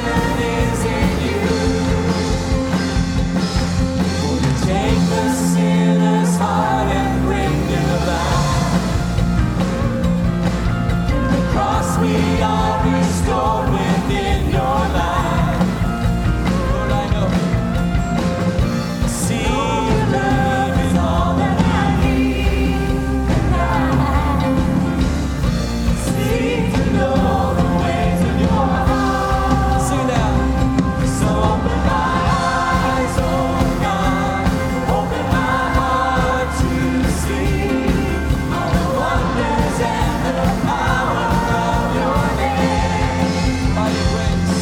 is in you. For you take the sinner's heart and bring it back. In the cross we are restored within your life. Lord, I know. See, your love is all that I need, and I seek to know the ways of your heart. Sing now. So open my eyes, oh God, open my heart to see all the wonders and the power of your name. By your grace,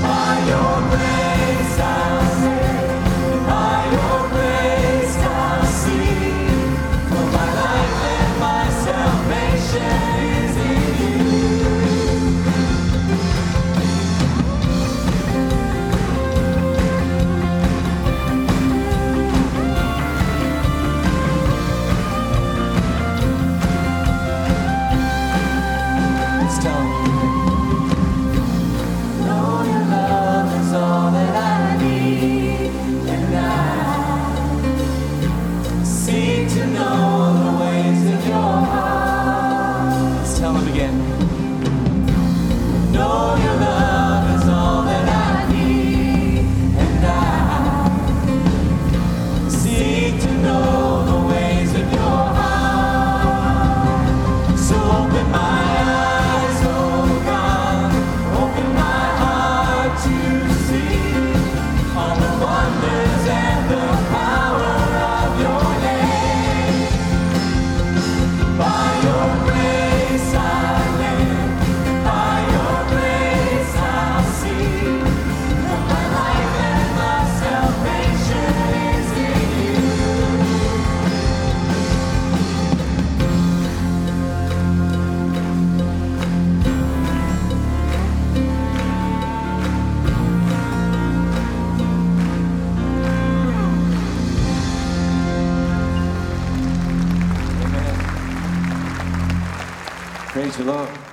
I'll live. By your grace I'll see. For my life and my salvation is in you. Let's tell him. Know your love is all that I need, and I seek to know the ways of your heart. Let's tell him again. Know your love is all that I need, and I seek to know the ways of your heart. So open my eyes, oh God, open my heart to see all the wonders and the power of your name. By your grace I live, by your grace I'll see that my life and my salvation is in you. Amen. Praise the Lord.